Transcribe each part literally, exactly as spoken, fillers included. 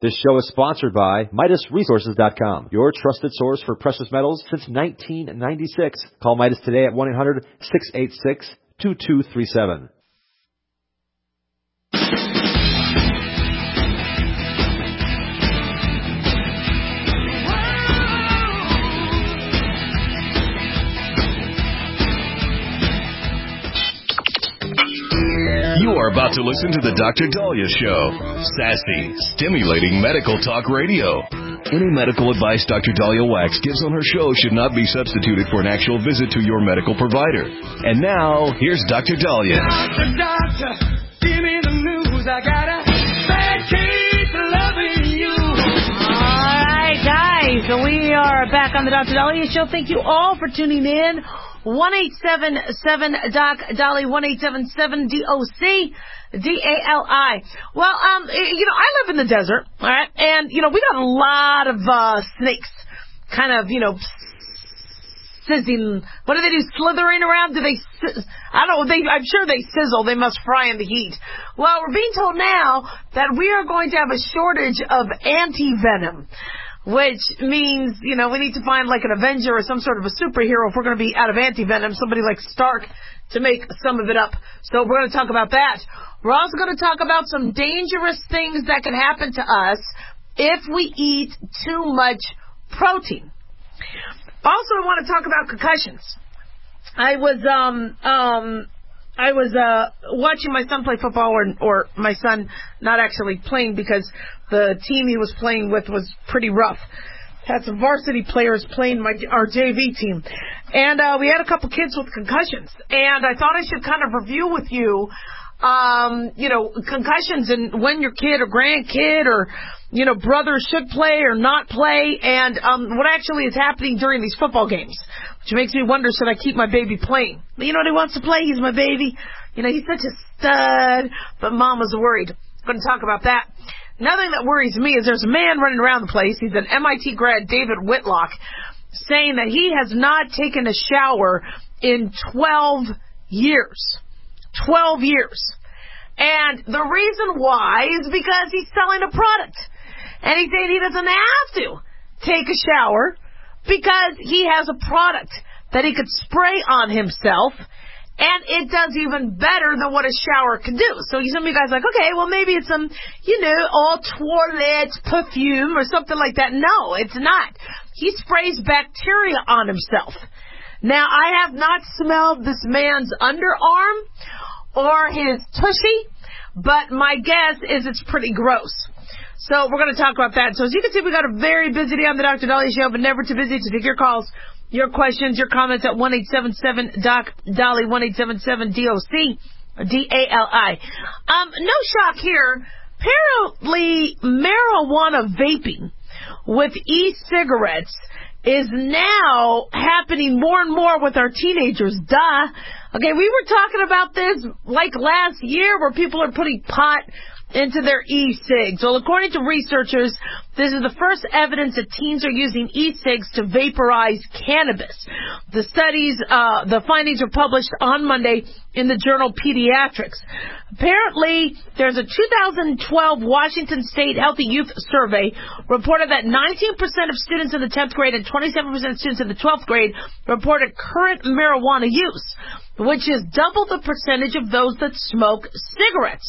This show is sponsored by Midas Resources dot com, your trusted source for precious metals since nineteen ninety-six. Call Midas today at one eight hundred, six eight six, two two three seven. You are about to listen to the Doctor Dahlia Show. Sassy, stimulating medical talk radio. Any medical advice Doctor Dahlia Wax gives on her show should not be substituted for an actual visit to your medical provider. And now, here's Doctor Dahlia. Doctor, doctor, give me the news. I got a bad case of loving you. All right, guys. So we are back on the Doctor Dahlia Show. Thank you all for tuning in. one eight seven seven Doc Dolly, one eight seven seven D O C D A L I. Well, um, you know, I live in the desert, all right, and, you know, we got a lot of uh, snakes kind of, you know, sizzling. What do they do, slithering around? Do they, I don't know, they, I'm sure they sizzle. They must fry in the heat. Well, we're being told now that we are going to have a shortage of anti-venom, which means, you know, we need to find like an Avenger or some sort of a superhero if we're going to be out of anti-venom, somebody like Stark to make some of it up. So we're going to talk about that. We're also going to talk about some dangerous things that can happen to us if we eat too much protein. Also, I want to talk about concussions. I was, um, um, I was uh, watching my son play football, or, or my son not actually playing because the team he was playing with was pretty rough. Had some varsity players playing my our J V team. And uh, we had a couple kids with concussions. And I thought I should kind of review with you, um, you know, concussions and when your kid or grandkid or, you know, brother should play or not play, and um, what actually is happening during these football games. Which makes me wonder, should I keep my baby playing? You know what, he wants to play. He's my baby. You know, he's such a stud. But Mama's worried. I'm going to talk about that. Another thing that worries me is there's a man running around the place. He's an M I T grad, David Whitlock, saying that he has not taken a shower in twelve years. twelve years. And the reason why is because he's selling a product. And he's saying he doesn't have to take a shower because he has a product that he could spray on himself, and it does even better than what a shower can do. So some of you guys are like, okay, well, maybe it's some, you know, all toilet perfume or something like that. No, it's not. He sprays bacteria on himself. Now, I have not smelled this man's underarm or his tushy, but my guess is it's pretty gross. So we're going to talk about that. So as you can see, we got a very busy day on the Doctor Dahlia Show, but never too busy to take your calls, your questions, your comments at one eight seven seven Doc Dolly, one eight seven seven D O C D A L I. Um, no shock here. Apparently, marijuana vaping with e-cigarettes is now happening more and more with our teenagers. Duh. Okay, we were talking about this like last year where people are putting pot into their e-cigs. Well, according to researchers, this is the first evidence that teens are using e-cigs to vaporize cannabis. The studies, uh, the findings were published on Monday in the journal Pediatrics. Apparently, there's a two thousand twelve Washington State Healthy Youth Survey reported that nineteen percent of students in the tenth grade and twenty-seven percent of students in the twelfth grade reported current marijuana use, which is double the percentage of those that smoke cigarettes.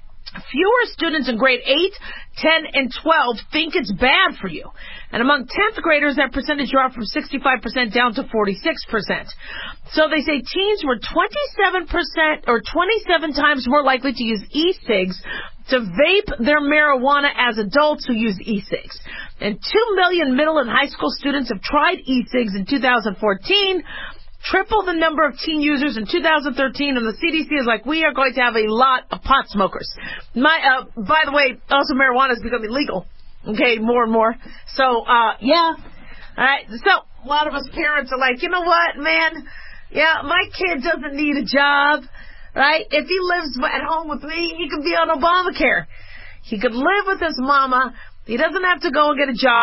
Fewer students in grade eight, ten, and twelve think it's bad for you. And among tenth graders, that percentage dropped from sixty-five percent down to forty-six percent. So they say teens were twenty-seven percent or twenty-seven times more likely to use e-cigs to vape their marijuana as adults who use e-cigs. And two million middle and high school students have tried e-cigs in two thousand fourteen. Triple the number of teen users in two thousand thirteen, and the C D C is like, we are going to have a lot of pot smokers. My, uh, by the way, also marijuana is becoming legal, okay, more and more. So, uh, yeah, all right. So a lot of us parents are like, you know what, man? Yeah, my kid doesn't need a job, right? If he lives at home with me, he could be on Obamacare. He could live with his mama. He doesn't have to go and get a job.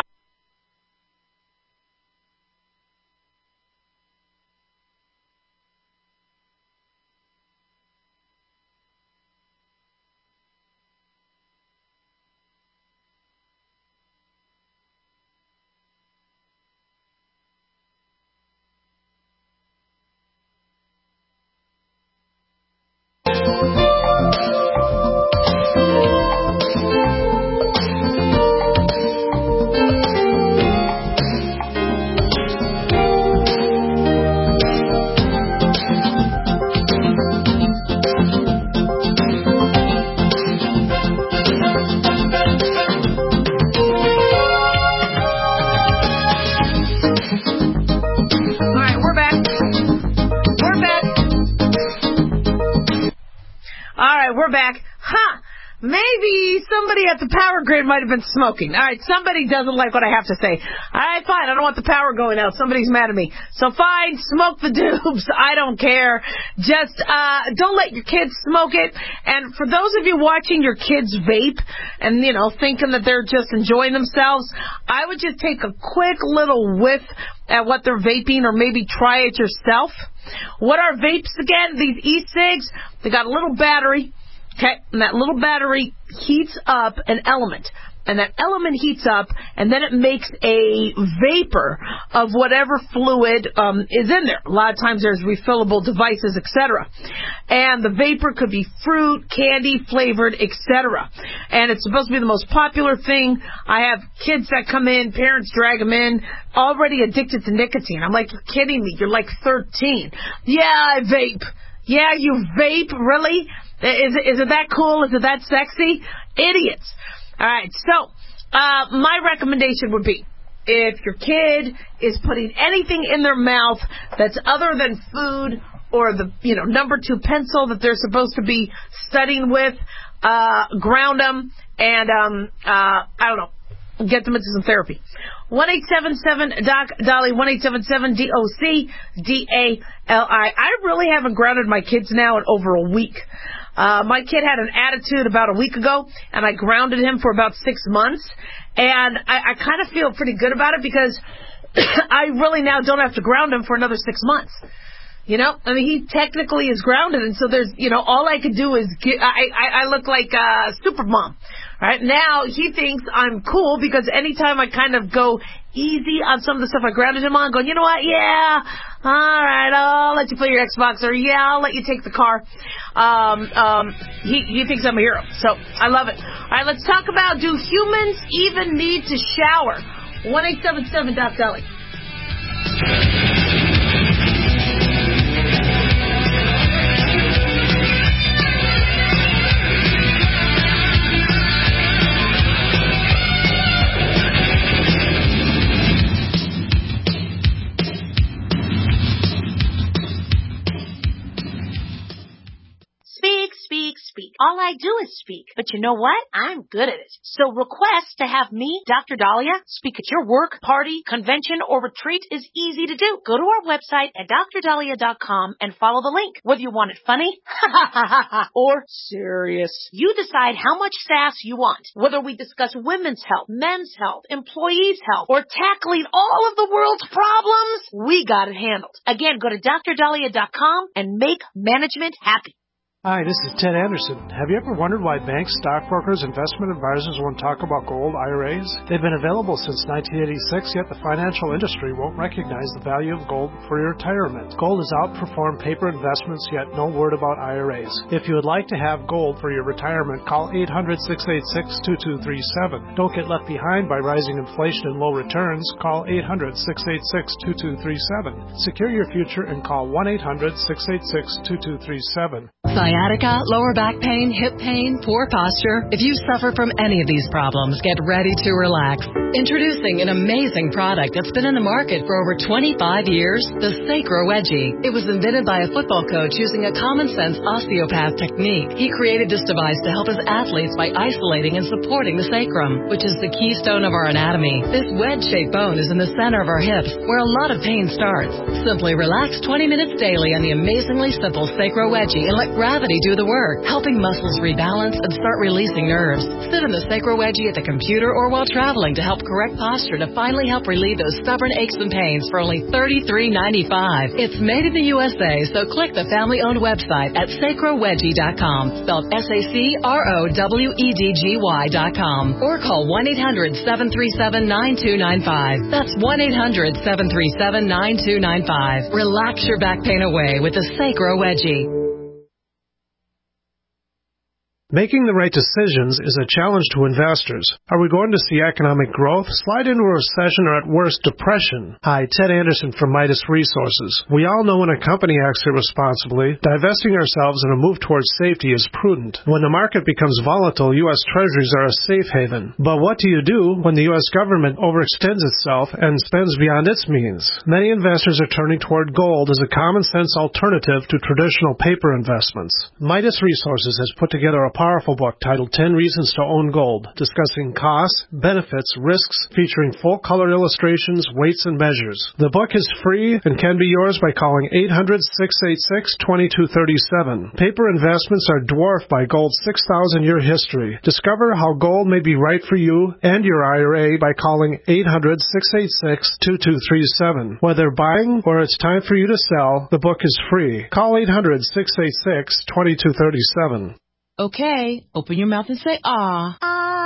back, huh, maybe somebody at the power grid might have been smoking. All right, somebody doesn't like what I have to say. All right, fine, I don't want the power going out. Somebody's mad at me. So fine, smoke the dubs. I don't care. Just uh don't let your kids smoke it. And for those of you watching your kids vape and, you know, thinking that they're just enjoying themselves, I would just take a quick little whiff at what they're vaping, or maybe try it yourself. What are vapes again? These e-cigs, they got a little battery. Okay, and that little battery heats up an element, and that element heats up, and then it makes a vapor of whatever fluid um, is in there. A lot of times there's refillable devices, et cetera. And the vapor could be fruit, candy, flavored, et cetera. And it's supposed to be the most popular thing. I have kids that come in, parents drag them in, already addicted to nicotine. I'm like, you're kidding me. You're like thirteen. Yeah, I vape. Yeah, you vape? Really? Is it, is it that cool? Is it that sexy? Idiots. All right, so uh, my recommendation would be, if your kid is putting anything in their mouth that's other than food or the, you know, number two pencil that they're supposed to be studying with, uh, ground them and, um, uh, I don't know, get them into some therapy. one eight seven seven D O C D O L Y, one eight seven seven D O C D A L I. I really haven't grounded my kids now in over a week. Uh, my kid had an attitude about a week ago, and I grounded him for about six months. And I, I kind of feel pretty good about it because I really now don't have to ground him for another six months. You know, I mean, he technically is grounded, and so there's, you know, all I could do is get, I, I, I look like uh, super mom. Right now, he thinks I'm cool because anytime I kind of go easy on some of the stuff I grounded him on, going, you know what, yeah, all right, I'll let you play your Xbox, or yeah, I'll let you take the car. Um, um, he, he thinks I'm a hero, so I love it. All right, let's talk about, do humans even need to shower? one eight seven seven D O C D O L Y. Speak, speak. All I do is speak. But you know what? I'm good at it. So request to have me, Doctor Dahlia, speak at your work, party, convention, or retreat is easy to do. Go to our website at dr dahlia dot com and follow the link. Whether you want it funny or serious, you decide how much sass you want. Whether we discuss women's health, men's health, employees' health, or tackling all of the world's problems, we got it handled. Again, go to dr dahlia dot com and make management happy. Hi, this is Ted Anderson. Have you ever wondered why banks, stockbrokers, investment advisors won't talk about gold I R As? They've been available since nineteen eighty-six, yet the financial industry won't recognize the value of gold for your retirement. Gold has outperformed paper investments, yet no word about I R As. If you would like to have gold for your retirement, call eight hundred, six eight six, two two three seven. Don't get left behind by rising inflation and low returns. Call eight hundred, six eight six, two two three seven. Secure your future and call one eight hundred, six eight six, two two three seven. Sciatica, lower back pain, hip pain, poor posture. If you suffer from any of these problems, get ready to relax. Introducing an amazing product that's been in the market for over twenty-five years, the Sacro Wedgie. It was invented by a football coach using a common-sense osteopath technique. He created this device to help his athletes by isolating and supporting the sacrum, which is the keystone of our anatomy. This wedge-shaped bone is in the center of our hips, where a lot of pain starts. Simply relax twenty minutes daily on the amazingly simple Sacro Wedgie and let gravity do the work, helping muscles rebalance and start releasing nerves. Sit in the Sacro Wedgie at the computer or while traveling to help correct posture to finally help relieve those stubborn aches and pains for only thirty-three ninety-five. It's made in the U S A, so click the family-owned website at sacro wedgie dot com, spelled S A C R O W E D G Y dot com, or call one eight hundred, seven three seven, nine two nine five. That's one eight hundred, seven three seven, nine two nine five. Relax your back pain away with the Sacro Wedgie. Making the right decisions is a challenge to investors. Are we going to see economic growth, slide into a recession, or at worst, depression? Hi, Ted Anderson from Midas Resources. We all know when a company acts irresponsibly, divesting ourselves in a move towards safety is prudent. When the market becomes volatile, U S Treasuries are a safe haven. But what do you do when the U S government overextends itself and spends beyond its means? Many investors are turning toward gold as a common-sense alternative to traditional paper investments. Midas Resources has put together a powerful book titled ten Reasons to Own Gold, discussing costs, benefits, risks, featuring full-color illustrations, weights, and measures. The book is free and can be yours by calling eight hundred, six eight six, two two three seven. Paper investments are dwarfed by gold's six thousand year history. Discover how gold may be right for you and your I R A by calling eight hundred, six eight six, two two three seven. Whether buying or it's time for you to sell, the book is free. Call eight hundred, six eight six, two two three seven. Okay, open your mouth and say ah.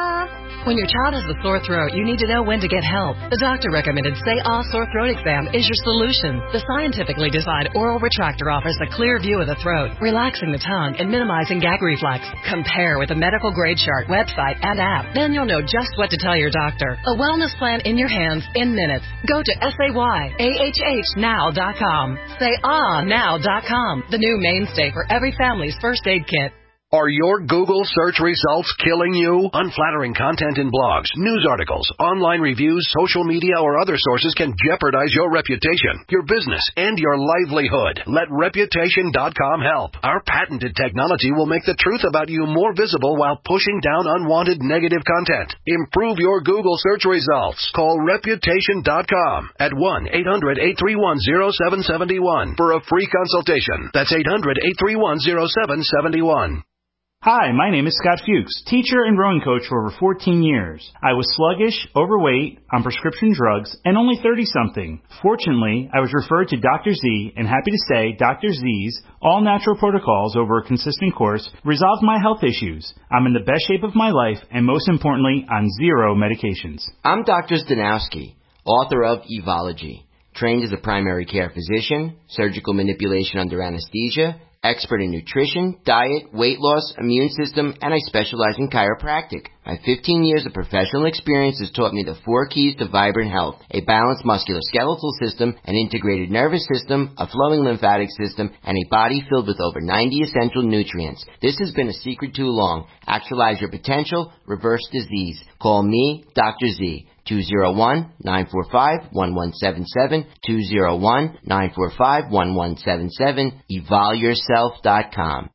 Ah. When your child has a sore throat, you need to know when to get help. The doctor recommended Say Ah Sore Throat Exam is your solution. The scientifically designed oral retractor offers a clear view of the throat, relaxing the tongue and minimizing gag reflex. Compare with a medical grade chart, website, and app. Then you'll know just what to tell your doctor. A wellness plan in your hands in minutes. Go to S A Y A H H now dot com. Say Ah now dot com, the new mainstay for every family's first aid kit. Are your Google search results killing you? Unflattering content in blogs, news articles, online reviews, social media, or other sources can jeopardize your reputation, your business, and your livelihood. Let Reputation dot com help. Our patented technology will make the truth about you more visible while pushing down unwanted negative content. Improve your Google search results. Call Reputation dot com at one eight hundred, eight three one, zero seven seven one for a free consultation. That's eight hundred, eight three one, zero seven seven one. Hi, my name is Scott Fuchs, teacher and rowing coach for over fourteen years. I was sluggish, overweight, on prescription drugs, and only thirty-something. Fortunately, I was referred to Doctor Z, and happy to say Doctor Z's all-natural protocols over a consistent course resolved my health issues. I'm in the best shape of my life, and most importantly, on zero medications. I'm Doctor Zdanowski, author of Evology, trained as a primary care physician, surgical manipulation under anesthesia, expert in nutrition, diet, weight loss, immune system, and I specialize in chiropractic. My fifteen years of professional experience has taught me the four keys to vibrant health: a balanced musculoskeletal system, an integrated nervous system, a flowing lymphatic system, and a body filled with over ninety essential nutrients. This has been a secret too long. Actualize your potential, reverse disease. Call me, Doctor Z. two oh one, nine four five, one one seven seven, two oh one, nine four five, one one seven seven, evol yourself dot com.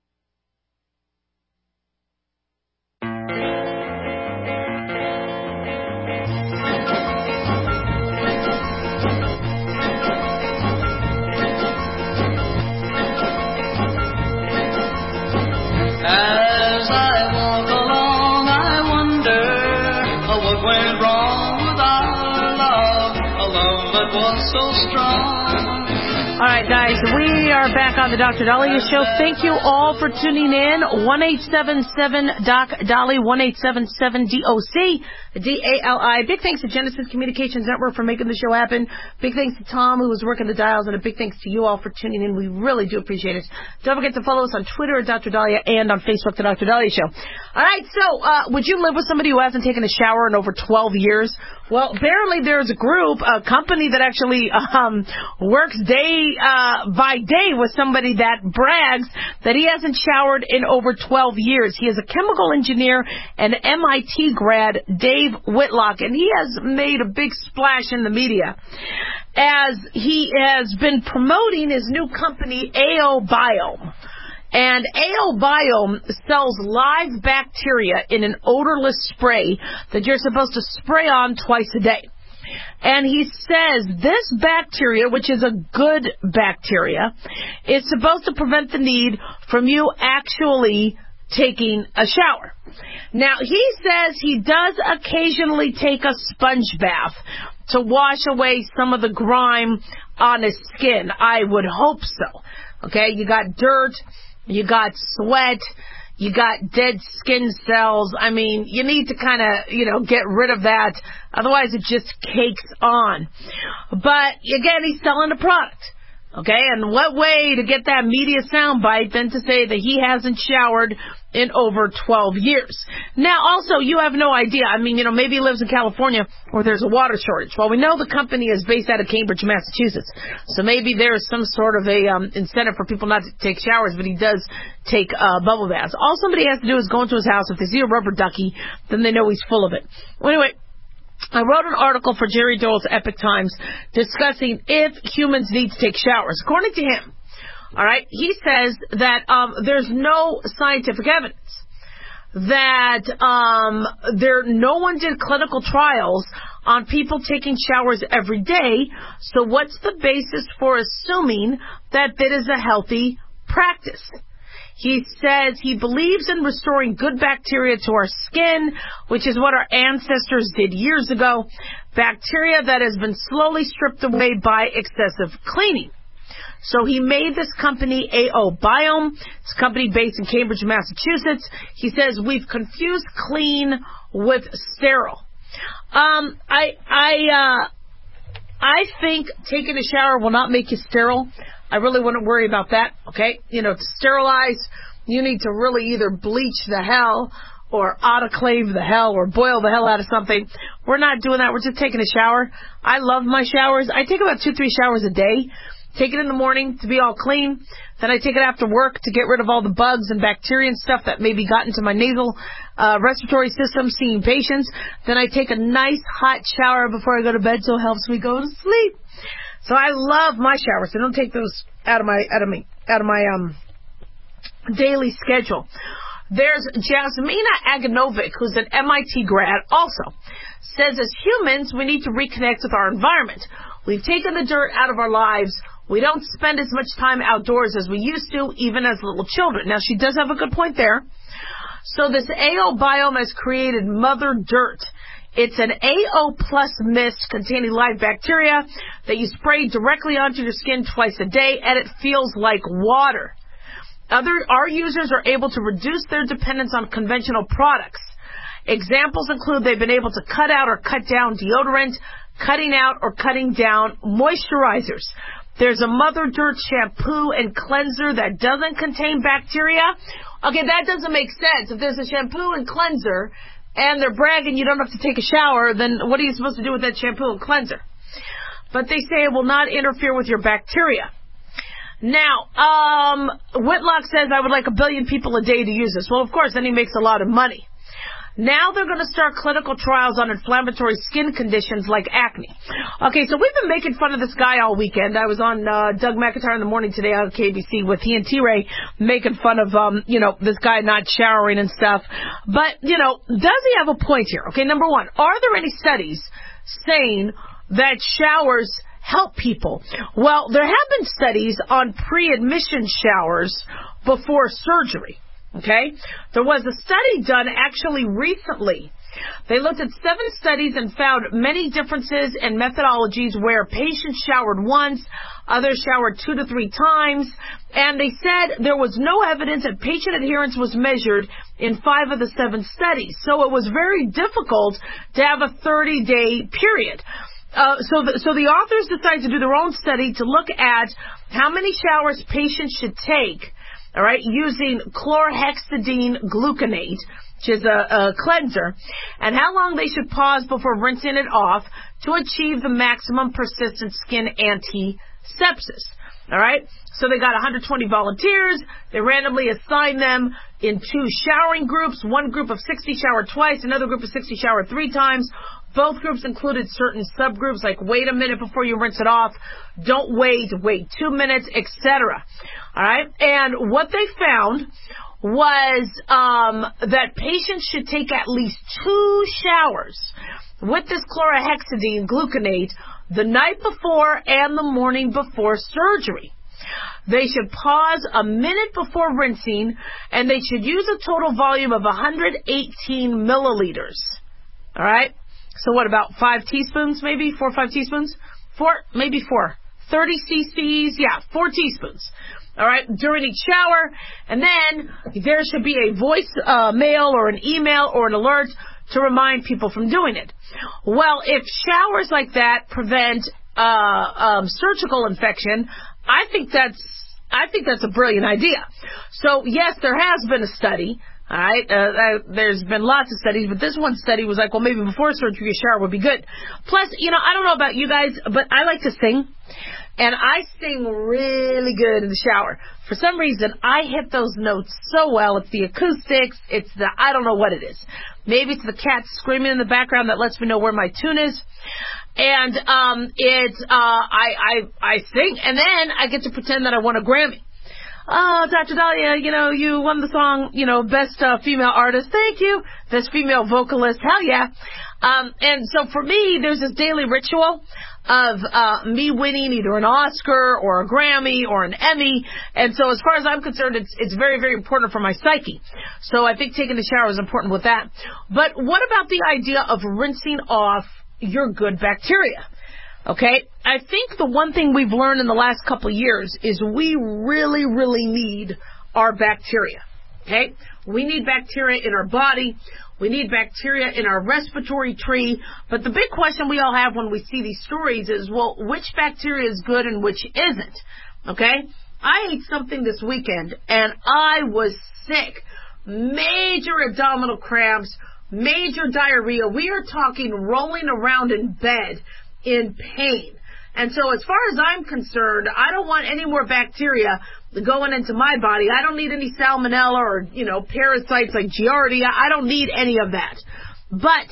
As I walk along, I wonder what went wrong with our love, a love that was so strong. All right, guys, we are back on the Doctor Dahlia Show. Thank you all for tuning in. one eight seven seven Doc Dolly, one eight seven seven D O C, D A L I. Big thanks to Genesis Communications Network for making the show happen. Big thanks to Tom, who was working the dials, and a big thanks to you all for tuning in. We really do appreciate it. Don't forget to follow us on Twitter at Doctor Dahlia and on Facebook, The Doctor Dahlia Show. All right, so uh, would you live with somebody who hasn't taken a shower in over twelve years? Well, apparently there's a group, a company that actually um, works day uh, by day with somebody that brags that he hasn't showered in over twelve years. He is a chemical engineer and M I T grad, Dave Whitlock, and he has made a big splash in the media as he has been promoting his new company, AOBiome. And AOBiome sells live bacteria in an odorless spray that you're supposed to spray on twice a day. And he says this bacteria, which is a good bacteria, is supposed to prevent the need from you actually taking a shower. Now, he says he does occasionally take a sponge bath to wash away some of the grime on his skin. I would hope so. Okay, you got dirt, you got sweat, you got dead skin cells. I mean, you need to kind of, you know, get rid of that. Otherwise, it just cakes on. But, again, he's selling a product. Okay, and what way to get that media soundbite than to say that he hasn't showered in over twelve years. Now, also, you have no idea. I mean, you know, maybe he lives in California where there's a water shortage. Well, we know the company is based out of Cambridge, Massachusetts. So maybe there's some sort of a um, incentive for people not to take showers, but he does take uh, bubble baths. All somebody has to do is go into his house. If they see a rubber ducky, then they know he's full of it. Well, anyway, I wrote an article for Jerry Dole's Epic Times discussing if humans need to take showers. According to him, all right, he says that um, there's no scientific evidence that um, there. No one did clinical trials on people taking showers every day. So what's the basis for assuming that that is a healthy practice? He says he believes in restoring good bacteria to our skin, which is what our ancestors did years ago, bacteria that has been slowly stripped away by excessive cleaning. So he made this company, A O Biome. It's a company based in Cambridge, Massachusetts. He says we've confused clean with sterile. Um, I, I, uh, I think taking a shower will not make you sterile. I really wouldn't worry about that, okay? You know, to sterilize, you need to really either bleach the hell or autoclave the hell or boil the hell out of something. We're not doing that. We're just taking a shower. I love my showers. I take about two, three showers a day. Take it in the morning to be all clean. Then I take it after work to get rid of all the bugs and bacteria and stuff that maybe got into my nasal uh, respiratory system seeing patients. Then I take a nice hot shower before I go to bed, so it helps me go to sleep. So I love my showers. I don't take those out of my out of me out of my um daily schedule. There's Jasmina Aganovic, who's an M I T grad, also says as humans we need to reconnect with our environment. We've taken the dirt out of our lives. We don't spend as much time outdoors as we used to, even as little children. Now, she does have a good point there. So this A O Biome has created Mother Dirt. It's an A O plus mist containing live bacteria that you spray directly onto your skin twice a day, and it feels like water. Other, our users are able to reduce their dependence on conventional products. Examples include they've been able to cut out or cut down deodorant, cutting out or cutting down moisturizers. There's a Mother Dirt shampoo and cleanser that doesn't contain bacteria. Okay, that doesn't make sense. If there's a shampoo and cleanser and they're bragging you don't have to take a shower, then what are you supposed to do with that shampoo and cleanser? But they say it will not interfere with your bacteria. Now, um, Whitlock says I would like a billion people a day to use this. Well, of course, then he makes a lot of money. Now they're going to start clinical trials on inflammatory skin conditions like acne. Okay, so we've been making fun of this guy all weekend. I was on uh, Doug McIntyre in the morning today on K B C with he and T-Ray making fun of, um, you know, this guy not showering and stuff. But, you know, does he have a point here? Okay, number one, are there any studies saying that showers help people? Well, there have been studies on pre-admission showers before surgery. Okay? There was a study done actually recently. They looked at seven studies and found many differences in methodologies where patients showered once, others showered two to three times, and they said there was no evidence that patient adherence was measured in five of the seven studies. So it was very difficult to have a thirty-day period. Uh, so, the, so the authors decided to do their own study to look at how many showers patients should take, all right, using chlorhexidine gluconate, which is a, a cleanser, and how long they should pause before rinsing it off to achieve the maximum persistent skin anti-sepsis. All right, so they got one hundred twenty volunteers. They randomly assigned them in two showering groups. One group of sixty showered twice, another group of sixty showered three times. Both groups included certain subgroups like wait a minute before you rinse it off, don't wait, wait two minutes, et cetera. All right, and what they found was um, that patients should take at least two showers with this chlorhexidine gluconate the night before and the morning before surgery. They should pause a minute before rinsing, and they should use a total volume of one hundred eighteen milliliters. All right? So what, about five teaspoons maybe? Four or five teaspoons? Four, maybe four. thirty cc's, yeah, four teaspoons. All right, during each shower. And then there should be a voice uh, mail or an email or an alert to remind people from doing it. Well, if showers like that prevent uh, um, surgical infection, I think that's, I think that's a brilliant idea. So yes, there has been a study. All right, uh, uh, there's been lots of studies, but this one study was like, well, maybe before surgery, a shower would be good. Plus, you know, I don't know about you guys, but I like to sing, and I sing really good in the shower. For some reason, I hit those notes so well. It's the acoustics, it's the, I don't know what it is. Maybe it's the cat screaming in the background that lets me know where my tune is. And um, it's, uh, I, I, I sing, and then I get to pretend that I won a Grammy. Oh, Doctor Dahlia, you know, you won the song, you know, best uh, female artist. Thank you. Best female vocalist. Hell yeah. Um, and so for me, there's this daily ritual of uh, me winning either an Oscar or a Grammy or an Emmy. And so as far as I'm concerned, it's it's very, very important for my psyche. So I think taking the shower is important with that. But what about the idea of rinsing off your good bacteria? Okay, I think the one thing we've learned in the last couple of years is we really, really need our bacteria. Okay, we need bacteria in our body. We need bacteria in our respiratory tree. But the big question we all have when we see these stories is, well, which bacteria is good and which isn't? Okay, I ate something this weekend and I was sick. Major abdominal cramps, major diarrhea. We are talking rolling around in bed in pain. And so as far as I'm concerned, I don't want any more bacteria going into my body. I don't need any salmonella or, you know, parasites like Giardia. I don't need any of that. But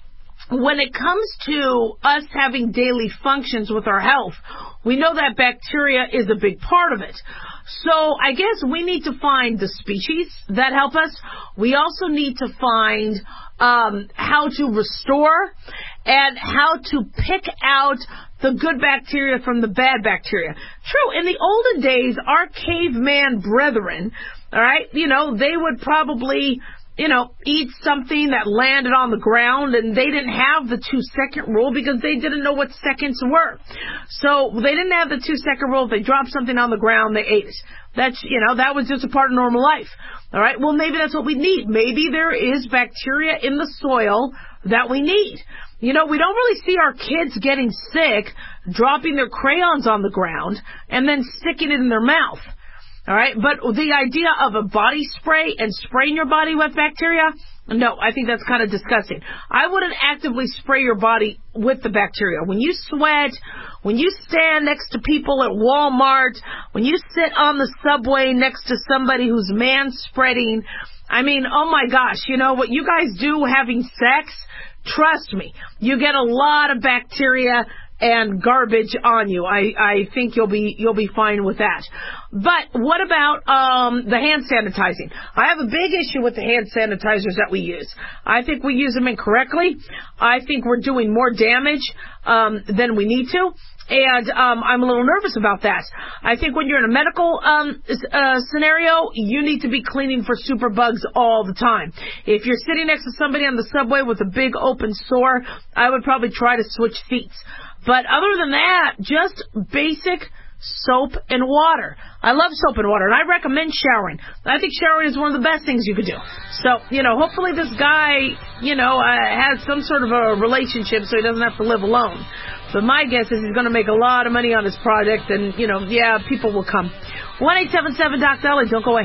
when it comes to us having daily functions with our health, we know that bacteria is a big part of it. So I guess we need to find the species that help us. We also need to find um, how to restore and how to pick out the good bacteria from the bad bacteria. True, in the olden days, our caveman brethren, all right, you know, they would probably, you know, eat something that landed on the ground, and they didn't have the two-second rule because they didn't know what seconds were. So they didn't have the two-second rule. If they dropped something on the ground, they ate it. That's, you know, that was just a part of normal life. All right, well, maybe that's what we need. Maybe there is bacteria in the soil that we need. You know, we don't really see our kids getting sick, dropping their crayons on the ground, and then sticking it in their mouth. All right, but the idea of a body spray and spraying your body with bacteria, no, I think that's kind of disgusting. I wouldn't actively spray your body with the bacteria. When you sweat, when you stand next to people at Walmart, when you sit on the subway next to somebody who's man-spreading, I mean, oh my gosh, you know, what you guys do having sex, trust me, you get a lot of bacteria and garbage on you. I, I think you'll be you'll be fine with that. But what about um, the hand sanitizing? I have a big issue with the hand sanitizers that we use. I think we use them incorrectly. I think we're doing more damage um, than we need to. And um, I'm a little nervous about that. I think when you're in a medical um, uh, scenario, you need to be cleaning for superbugs all the time. If you're sitting next to somebody on the subway with a big open sore, I would probably try to switch seats. But other than that, just basic soap and water. I love soap and water, and I recommend showering. I think showering is one of the best things you could do. So, you know, hopefully this guy, you know, uh, has some sort of a relationship so he doesn't have to live alone. But my guess is he's going to make a lot of money on his project, and, you know, yeah, people will come. one eight seven seven Doc Dolly, don't go away.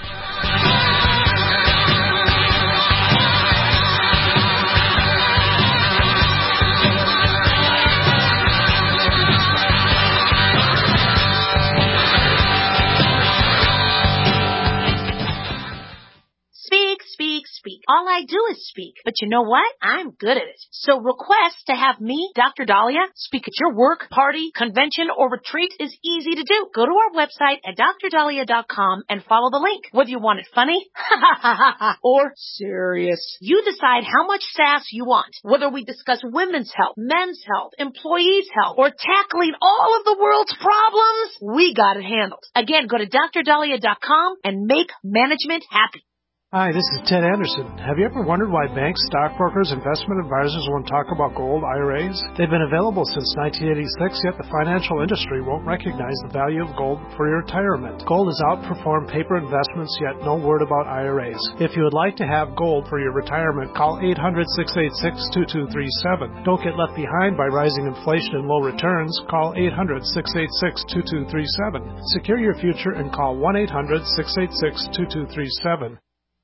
Speak. All I do is speak. But you know what? I'm good at it. So request to have me, Doctor Dahlia, speak at your work, party, convention, or retreat is easy to do. Go to our website at dr dahlia dot com and follow the link. Whether you want it funny or serious, you decide how much sass you want. Whether we discuss women's health, men's health, employees' health, or tackling all of the world's problems, we got it handled. Again, go to dr dahlia dot com and make management happy. Hi, this is Ted Anderson. Have you ever wondered why banks, stockbrokers, investment advisors won't talk about gold I R As? They've been available since nineteen eighty-six, yet the financial industry won't recognize the value of gold for your retirement. Gold has outperformed paper investments, yet no word about I R As. If you would like to have gold for your retirement, call eight hundred, six eight six, two two three seven. Don't get left behind by rising inflation and low returns. Call eight hundred, six eight six, two two three seven. Secure your future and call one eight hundred, six eight six, two two three seven.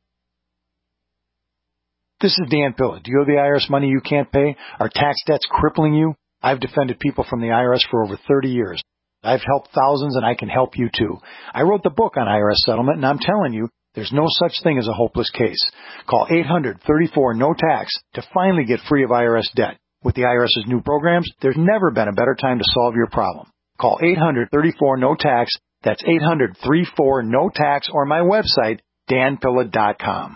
This is Dan Pilla. Do you owe the I R S money you can't pay? Are tax debts crippling you? I've defended people from the I R S for over thirty years. I've helped thousands, and I can help you too. I wrote the book on I R S settlement, and I'm telling you, there's no such thing as a hopeless case. Call eight hundred, thirty-four, no tax to finally get free of I R S debt. With the IRS's new programs, there's never been a better time to solve your problem. Call eight hundred, thirty-four, no tax. That's eight hundred, thirty-four, no tax, or my website, dan pilla dot com.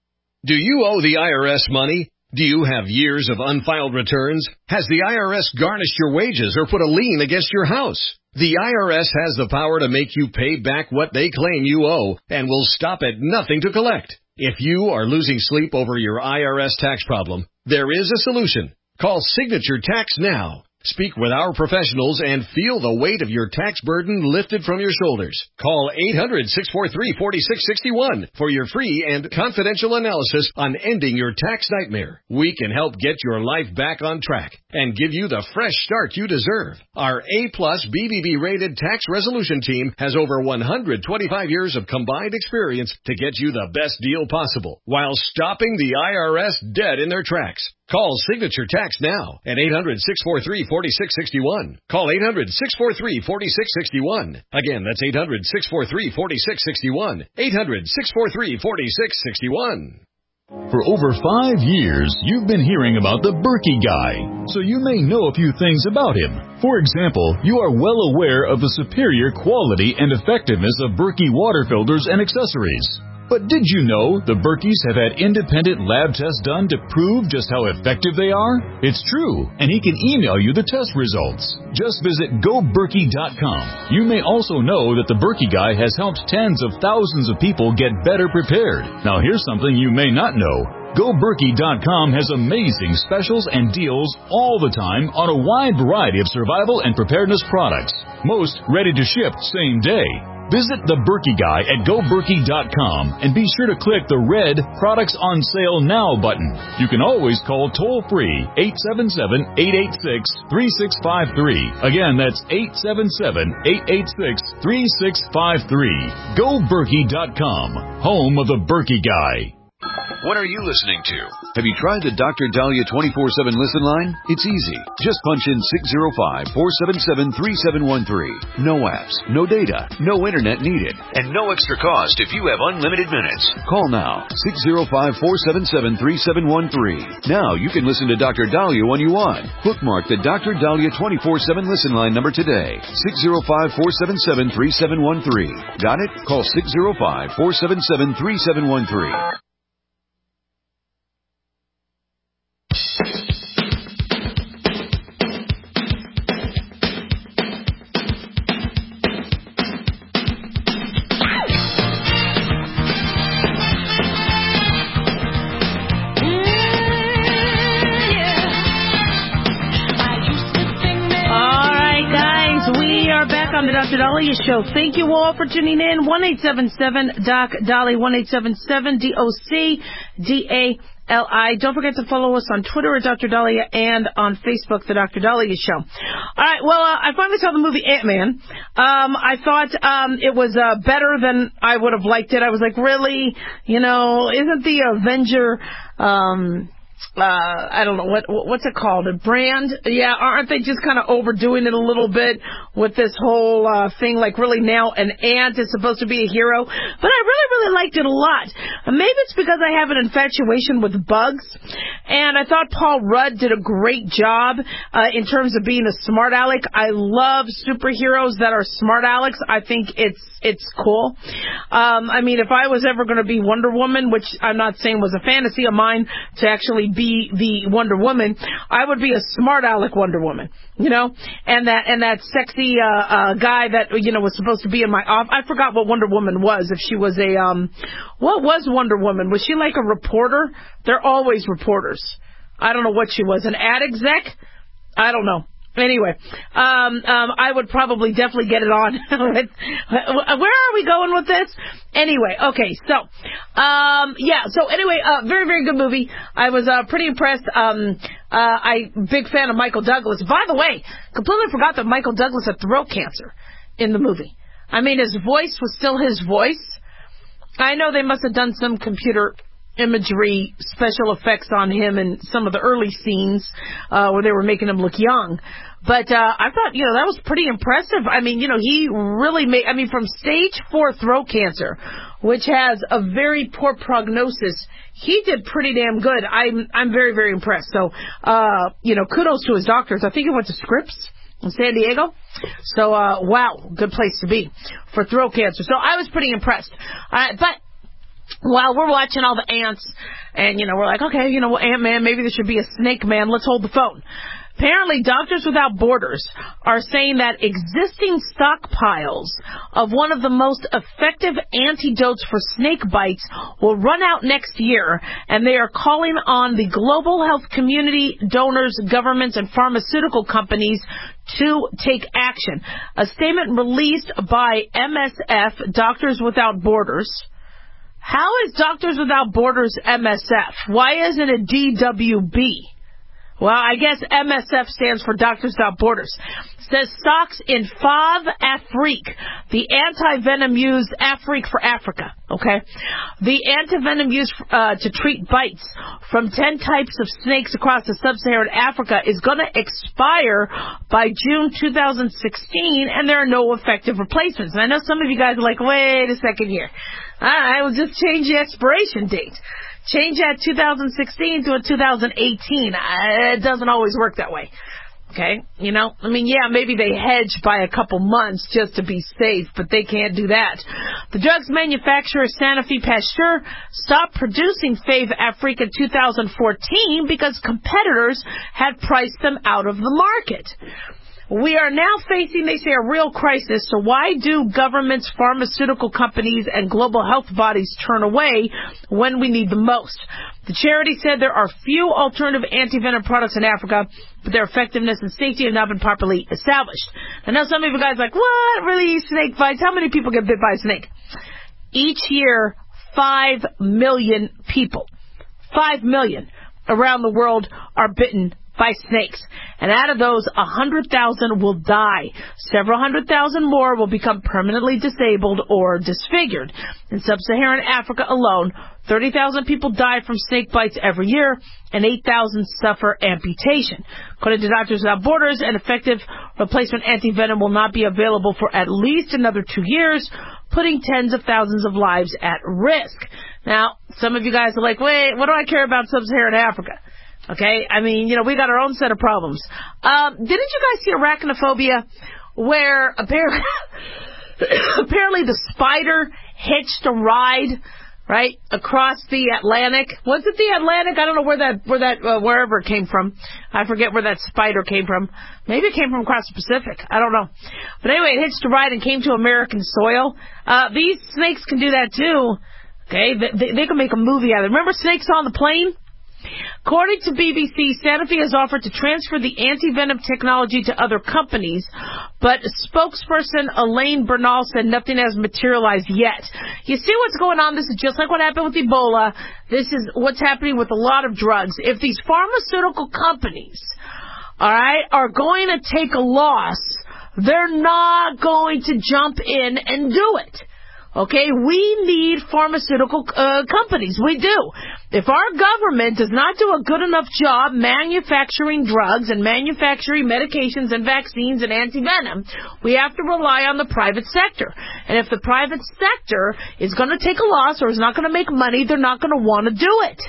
Do you owe the I R S money? Do you have years of unfiled returns? Has the I R S garnished your wages or put a lien against your house? The I R S has the power to make you pay back what they claim you owe and will stop at nothing to collect. If you are losing sleep over your I R S tax problem, there is a solution. Call Signature Tax now. Speak with our professionals and feel the weight of your tax burden lifted from your shoulders. Call eight hundred, six four three, four six six one for your free and confidential analysis on ending your tax nightmare. We can help get your life back on track and give you the fresh start you deserve. Our A-plus B B B rated tax resolution team has over one hundred twenty-five years of combined experience to get you the best deal possible while stopping the I R S dead in their tracks. Call Signature Tax now at eight hundred, six four three, four six six one. Call eight hundred, six four three, four six six one. Again, that's eight hundred, six four three, four six six one. eight hundred, six four three, four six six one. For over five years, you've been hearing about the Berkey Guy, so you may know a few things about him. For example, you are well aware of the superior quality and effectiveness of Berkey water filters and accessories. But did you know the Berkeys have had independent lab tests done to prove just how effective they are? It's true, and he can email you the test results. Just visit go berkey dot com. You may also know that the Berkey Guy has helped tens of thousands of people get better prepared. Now here's something you may not know. go berkey dot com has amazing specials and deals all the time on a wide variety of survival and preparedness products. Most ready to ship same day. Visit the Berkey Guy at go berkey dot com and be sure to click the red Products on Sale Now button. You can always call toll-free eight seven seven, eight eight six, three six five three. Again, that's eight seven seven, eight eight six, three six five three. go berkey dot com, home of the Berkey Guy. What are you listening to? Have you tried the Doctor Dahlia twenty-four seven listen line? It's easy. Just punch in six zero five, four seven seven, three seven one three. No apps, no data, no internet needed, and no extra cost if you have unlimited minutes. Call now, six zero five, four seven seven, three seven one three. Now you can listen to Doctor Dahlia when you want. Bookmark the Doctor Dahlia twenty-four seven listen line number today, six zero five, four seven seven, three seven one three. Got it? Call six zero five, four seven seven, three seven one three. On the Doctor Dahlia Show. Thank you all for tuning in. one eight seven seven, D O C, D A L I, one eight seven seven, D O C, D A L I. Don't forget to follow us on Twitter at Doctor Dahlia and on Facebook, The Doctor Dahlia Show. All right, well, uh, I finally saw the movie Ant-Man. Um, I thought um, it was uh, better than I would have liked it. I was like, really? You know, isn't the Avenger... Um, Uh, I don't know, what what's it called? A brand? Yeah, aren't they just kind of overdoing it a little bit with this whole uh, thing? Like, really now an ant is supposed to be a hero? But I really, really liked it a lot. And maybe it's because I have an infatuation with bugs. And I thought Paul Rudd did a great job uh, in terms of being a smart aleck. I love superheroes that are smart alecks. I think it's it's cool. Um, I mean, if I was ever going to be Wonder Woman, which I'm not saying was a fantasy of mine to actually necessarily be the Wonder Woman. I would be a smart aleck Wonder Woman, you know, and that and that sexy uh, uh, guy that, you know, was supposed to be in my office. I forgot what Wonder Woman was. If she was a um, what was Wonder Woman? Was she like a reporter? They're always reporters. I don't know what she was. An ad exec? I don't know. Anyway, um, um, I would probably definitely get it on. Where are we going with this? Anyway, okay, so, um, yeah, so anyway, uh, very, very good movie. I was, uh, pretty impressed. Um, uh, I, big fan of Michael Douglas. By the way, completely forgot that Michael Douglas had throat cancer in the movie. I mean, his voice was still his voice. I know they must have done some computer imagery, special effects on him in some of the early scenes uh, where they were making him look young. But uh, I thought, you know, that was pretty impressive. I mean, you know, he really made, I mean, from stage four throat cancer, which has a very poor prognosis, he did pretty damn good. I'm I'm very, very impressed. So, uh, you know, kudos to his doctors. I think he went to Scripps in San Diego. So, uh, wow, good place to be for throat cancer. So I was pretty impressed. Uh, but while we're watching all the ants, and, you know, we're like, okay, you know, Ant-Man, maybe there should be a Snake Man. Let's hold the phone. Apparently, Doctors Without Borders are saying that existing stockpiles of one of the most effective antidotes for snake bites will run out next year, and they are calling on the global health community, donors, governments, and pharmaceutical companies to take action. A statement released by M S F, Doctors Without Borders. How is Doctors Without Borders M S F? Why isn't it D W B? Well, I guess M S F stands for Doctors Without Borders. Says stocks in Fav Afrique, the anti-venom used Afrique for Africa, okay? The anti-venom used uh, to treat bites from ten types of snakes across the sub-Saharan Africa is going to expire by June two thousand sixteen, and there are no effective replacements. And I know some of you guys are like, wait a second here. I will just change the expiration date. Change that two thousand sixteen to a two thousand eighteen. Uh, it doesn't always work that way. Okay? You know? I mean, yeah, maybe they hedge by a couple months just to be safe, but they can't do that. The drugs manufacturer Sanofi Pasteur stopped producing Fav Afrique in two thousand fourteen because competitors had priced them out of the market. We are now facing, they say, a real crisis, so why do governments, pharmaceutical companies, and global health bodies turn away when we need the most? The charity said there are few alternative anti-venom products in Africa, but their effectiveness and safety have not been properly established. I know some of you guys are like, what? Really? Snake bites? How many people get bit by a snake? Each year, five million people, five million around the world are bitten by snakes. And out of those, one hundred thousand will die. Several hundred thousand more will become permanently disabled or disfigured. In sub-Saharan Africa alone, thirty thousand people die from snake bites every year, and eight thousand suffer amputation. According to Doctors Without Borders, an effective replacement anti-venom will not be available for at least another two years, putting tens of thousands of lives at risk. Now, some of you guys are like, wait, what do I care about sub-Saharan Africa? Okay, I mean, you know, we got our own set of problems. Um, didn't you guys see Arachnophobia, where apparently, apparently the spider hitched a ride, right, across the Atlantic? Was it the Atlantic? I don't know where that, where that, uh, wherever it came from. I forget where that spider came from. Maybe it came from across the Pacific. I don't know. But anyway, it hitched a ride and came to American soil. Uh, these snakes can do that too. Okay, they, they can make a movie out of it. Remember Snakes on the Plane? According to B B C, Sanofi has offered to transfer the anti-venom technology to other companies, but spokesperson Elaine Bernal said nothing has materialized yet. You see what's going on? This is just like what happened with Ebola. This is what's happening with a lot of drugs. If these pharmaceutical companies, all right, are going to take a loss, they're not going to jump in and do it. Okay, we need pharmaceutical uh, companies. We do. If our government does not do a good enough job manufacturing drugs and manufacturing medications and vaccines and anti-venom, we have to rely on the private sector. And if the private sector is going to take a loss or is not going to make money, they're not going to want to do it.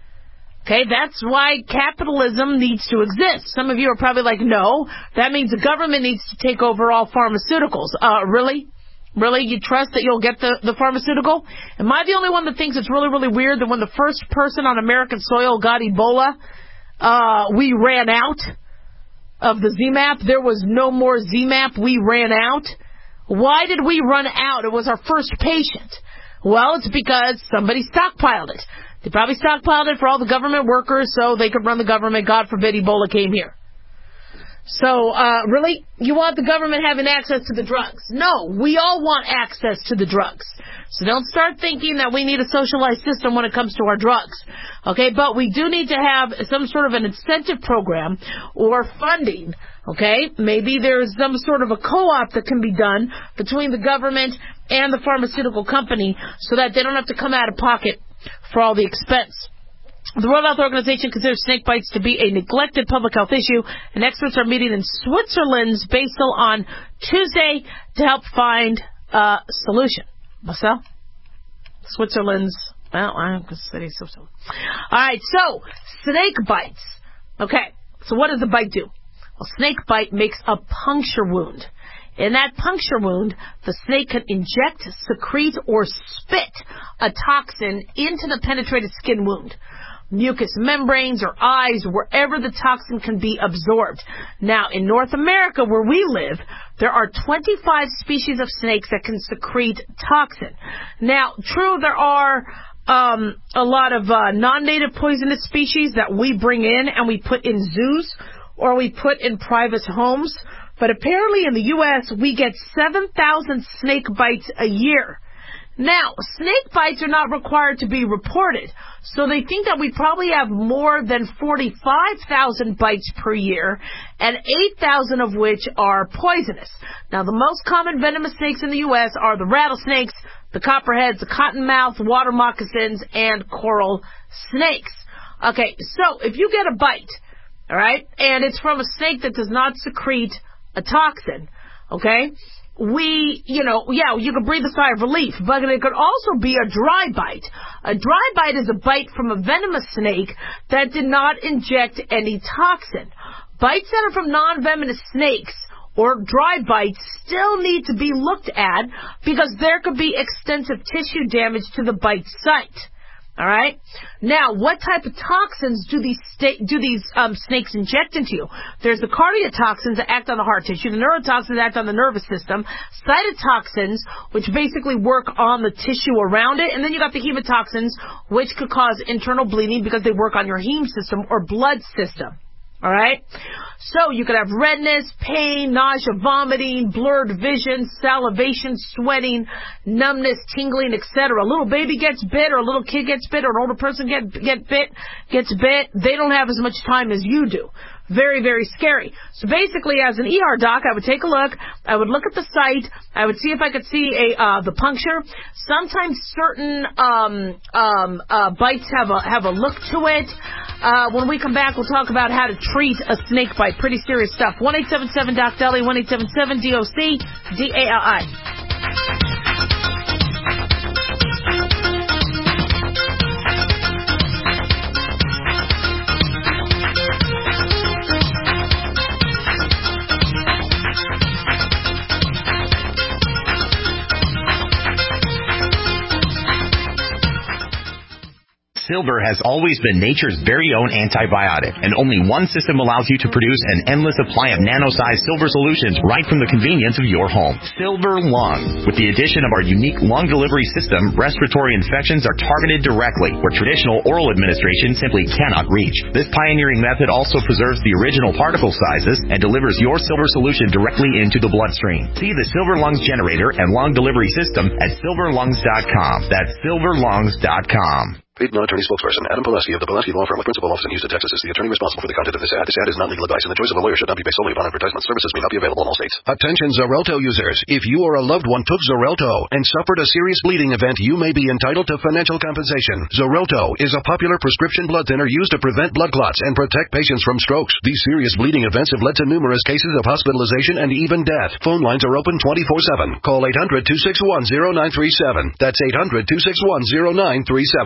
Okay, that's why capitalism needs to exist. Some of you are probably like, no, that means the government needs to take over all pharmaceuticals. Uh, really? Really? You trust that you'll get the, the pharmaceutical? Am I the only one that thinks it's really, really weird that when the first person on American soil got Ebola, uh, we ran out of the Z MAP? There was no more Z MAP. We ran out. Why did we run out? It was our first patient. Well, it's because somebody stockpiled it. They probably stockpiled it for all the government workers so they could run the government. God forbid Ebola came here. So, uh, really? You want the government having access to the drugs? No, we all want access to the drugs. So don't start thinking that we need a socialized system when it comes to our drugs. Okay, but we do need to have some sort of an incentive program or funding. Okay, maybe there's some sort of a co-op that can be done between the government and the pharmaceutical company so that they don't have to come out of pocket for all the expense. The World Health Organization considers snake bites to be a neglected public health issue, and experts are meeting in Switzerland's Basel on Tuesday to help find a solution. Marcel? Switzerland's, well, I'm going to say Switzerland. All right, so, snake bites. Okay, so what does a bite do? Well, snake bite makes a puncture wound. In that puncture wound, the snake can inject, secrete, or spit a toxin into the penetrated skin wound. Mucous membranes or eyes, wherever the toxin can be absorbed. Now, in North America, where we live, there are twenty-five species of snakes that can secrete toxin. Now, true, there are um, a lot of uh, non-native poisonous species that we bring in and we put in zoos or we put in private homes. But apparently in the U S, we get seven thousand snake bites a year. Now, snake bites are not required to be reported, so they think that we probably have more than forty-five thousand bites per year, and eight thousand of which are poisonous. Now, the most common venomous snakes in the U S are the rattlesnakes, the copperheads, the cottonmouth, water moccasins, and coral snakes. Okay, so if you get a bite, all right, and it's from a snake that does not secrete a toxin, okay, we, you know, yeah, you could breathe a sigh of relief, but it could also be a dry bite. A dry bite is a bite from a venomous snake that did not inject any toxin. Bites that are from non-venomous snakes or dry bites still need to be looked at because there could be extensive tissue damage to the bite site. All right. Now, what type of toxins do these sta- do these um, snakes inject into you? There's the cardiotoxins that act on the heart tissue, the neurotoxins that act on the nervous system, cytotoxins, which basically work on the tissue around it, and then you got the hemotoxins, which could cause internal bleeding because they work on your heme system or blood system. All right? So you could have redness, pain, nausea, vomiting, blurred vision, salivation, sweating, numbness, tingling, et cetera. A little baby gets bit or a little kid gets bit or an older person get, get bit, gets bit. They don't have as much time as you do. Very, very scary. So basically, as an E R doc, I would take a look. I would look at the site. I would see if I could see a uh, the puncture. Sometimes certain um, um, uh, bites have a have a look to it. Uh, when we come back, we'll talk about how to treat a snake bite. Pretty serious stuff. one eight seven seven doc Dali, one eight seven seven D O C D A L I. Silver has always been nature's very own antibiotic, and only one system allows you to produce an endless supply of nano-sized silver solutions right from the convenience of your home. Silver Lung. With the addition of our unique lung delivery system, respiratory infections are targeted directly, where traditional oral administration simply cannot reach. This pioneering method also preserves the original particle sizes and delivers your silver solution directly into the bloodstream. See the Silver Lungs generator and lung delivery system at silver lungs dot com. That's silver lungs dot com. Paid non-attorney spokesperson Adam Pileski of the Pileski Law Firm with principal office in Houston, Texas is the attorney responsible for the content of this ad. This ad is not legal advice, and the choice of a lawyer should not be based solely upon advertisement. Services may not be available in all states. Attention Xarelto users. If you or a loved one took Xarelto and suffered a serious bleeding event, you may be entitled to financial compensation. Xarelto is a popular prescription blood thinner used to prevent blood clots and protect patients from strokes. These serious bleeding events have led to numerous cases of hospitalization and even death. Phone lines are open twenty-four seven. Call eight hundred two six one zero nine three seven. That's eight hundred two six one zero nine three seven.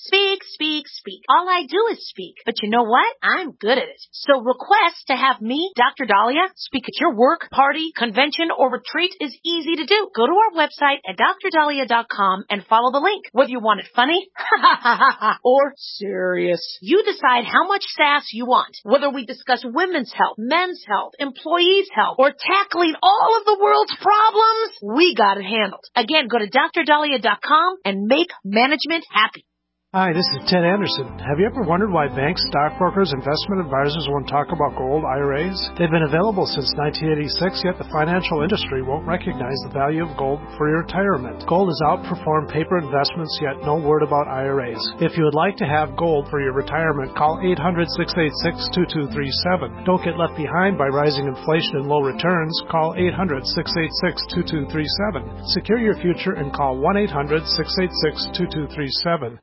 Speak, speak, speak. All I do is speak. But you know what? I'm good at it. So request to have me, Doctor Dahlia, speak at your work, party, convention, or retreat is easy to do. Go to our website at D R dahlia dot com and follow the link. Whether you want it funny or serious, you decide how much sass you want. Whether we discuss women's health, men's health, employees' health, or tackling all of the world's problems, we got it handled. Again, go to D R dahlia dot com and make management happy. Hi, this is Ted Anderson. Have you ever wondered why banks, stockbrokers, investment advisors won't talk about gold I R As? They've been available since nineteen eighty-six, yet the financial industry won't recognize the value of gold for your retirement. Gold has outperformed paper investments, yet no word about I R As. If you would like to have gold for your retirement, call eight hundred, six eight six, two two three seven. Don't get left behind by rising inflation and low returns. Call eight hundred, six eight six, two two three seven. Secure your future and call one eight hundred, six eight six, two two three seven.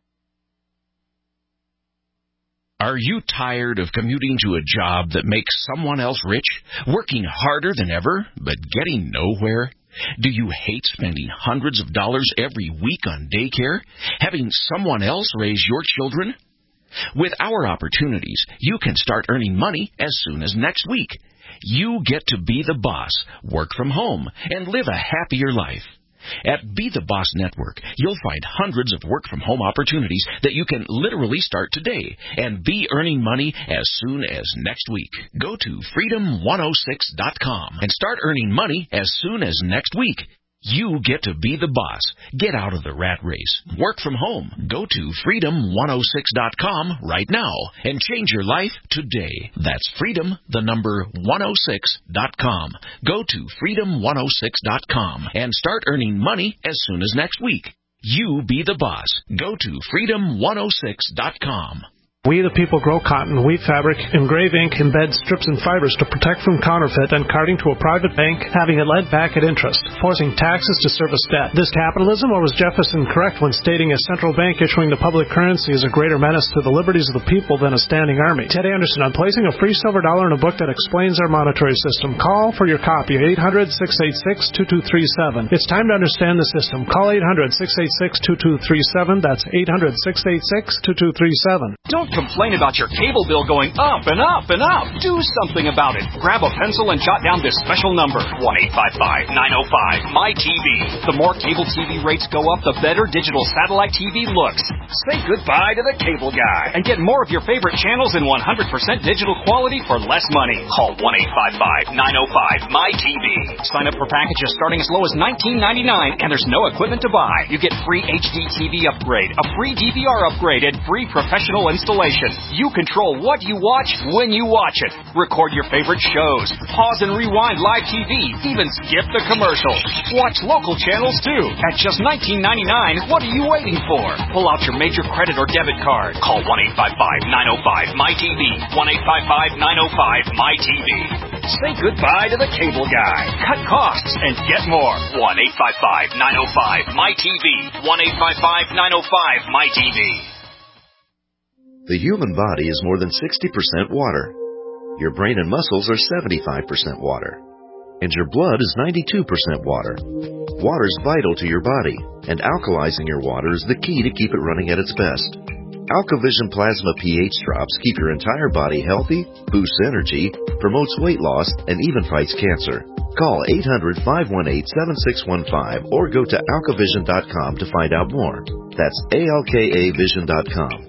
Are you tired of commuting to a job that makes someone else rich, working harder than ever, but getting nowhere? Do you hate spending hundreds of dollars every week on daycare, having someone else raise your children? With our opportunities, you can start earning money as soon as next week. You get to be the boss, work from home, and live a happier life. At Be the Boss Network, you'll find hundreds of work-from-home opportunities that you can literally start today and be earning money as soon as next week. Go to freedom one oh six dot com and start earning money as soon as next week. You get to be the boss. Get out of the rat race. Work from home. Go to freedom one oh six dot com right now and change your life today. That's freedom, the number one oh six dot com. Go to freedom one oh six dot com and start earning money as soon as next week. You be the boss. Go to freedom one oh six dot com. We the people grow cotton, weave fabric, engrave ink, embed strips and fibers to protect from counterfeit and carting to a private bank, having it lent back at interest, forcing taxes to service debt. This capitalism, or was Jefferson correct when stating a central bank issuing the public currency is a greater menace to the liberties of the people than a standing army? Ted Anderson, I'm placing a free silver dollar in a book that explains our monetary system. Call for your copy, eight hundred, six eight six, two two three seven. It's time to understand the system. Call eight hundred, six eight six, two two three seven. That's eight hundred, six eight six, two two three seven. Don't complain about your cable bill going up and up and up. Do something about it. Grab a pencil and jot down this special number, one eight five five, nine oh five, M Y T V. The more cable T V rates go up, the better digital satellite T V looks. Say goodbye to the cable guy and get more of your favorite channels in one hundred percent digital quality for less money. Call one eight five five, nine oh five, M Y T V. Sign up for packages starting as low as nineteen ninety-nine, and there's no equipment to buy. You get free H D T V upgrade, a free D V R upgrade, and free professional installation. You control what you watch when you watch it. Record your favorite shows. Pause and rewind live T V. Even skip the commercials. Watch local channels too. At just nineteen ninety-nine, what are you waiting for? Pull out your major credit or debit card. Call one eight five five, nine oh five, M Y T V. one eight five five, nine oh five, M Y T V. Say goodbye to the cable guy. Cut costs and get more. one eight five five, nine oh five, M Y T V. one eight five five, nine oh five, M Y T V. The human body is more than sixty percent water. Your brain and muscles are seventy-five percent water. And your blood is ninety-two percent water. Water is vital to your body, and alkalizing your water is the key to keep it running at its best. AlkaVision Plasma pH drops keep your entire body healthy, boosts energy, promotes weight loss, and even fights cancer. Call eight hundred, five one eight, seven six one five or go to alkavision dot com to find out more. That's A L K A vision dot com.